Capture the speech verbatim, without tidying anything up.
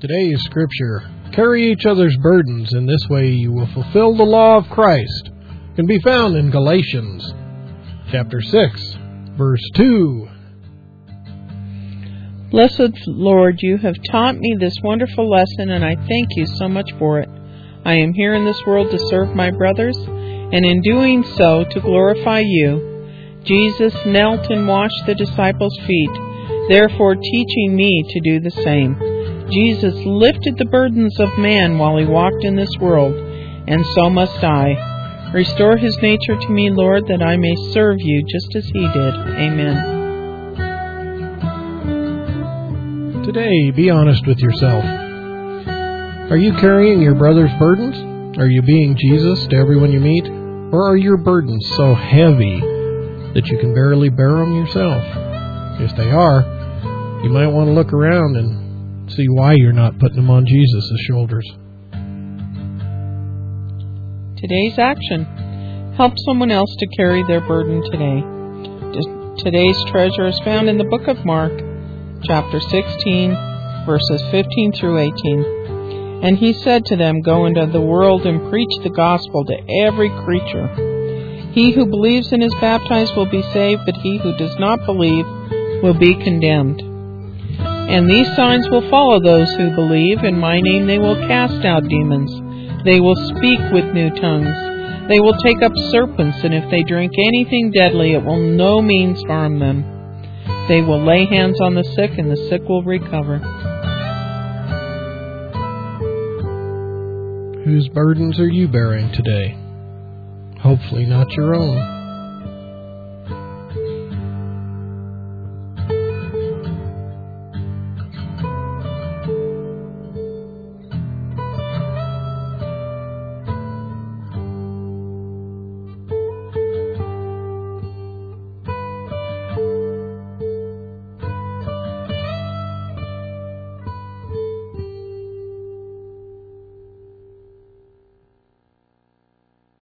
Today's scripture: carry each other's burdens, in this way you will fulfill the law of Christ, can be found in Galatians chapter six, verse two. Blessed Lord, you have taught me this wonderful lesson, and I thank you so much for it. I am here in this world to serve my brothers, and in doing so to glorify you. Jesus knelt and washed the disciples' feet, therefore teaching me to do the same. Jesus lifted the burdens of man while he walked in this world, and so must I. Restore his nature to me, Lord, that I may serve you just as he did. Amen. Today, be honest with yourself. Are you carrying your brother's burdens? Are you being Jesus to everyone you meet? Or are your burdens so heavy that you can barely bear them yourself? If they are, you might want to look around and see why you're not putting them on Jesus' shoulders. Today's action: help someone else to carry their burden today. Today's treasure is found in the book of Mark, chapter sixteen, verses fifteen through eighteen. And he said to them, "Go into the world and preach the gospel to every creature. He who believes and is baptized will be saved, but he who does not believe will be condemned. And these signs will follow those who believe. In my name they will cast out demons. They will speak with new tongues. They will take up serpents, and if they drink anything deadly, it will no means harm them. They will lay hands on the sick, and the sick will recover." Whose burdens are you bearing today? Hopefully not your own.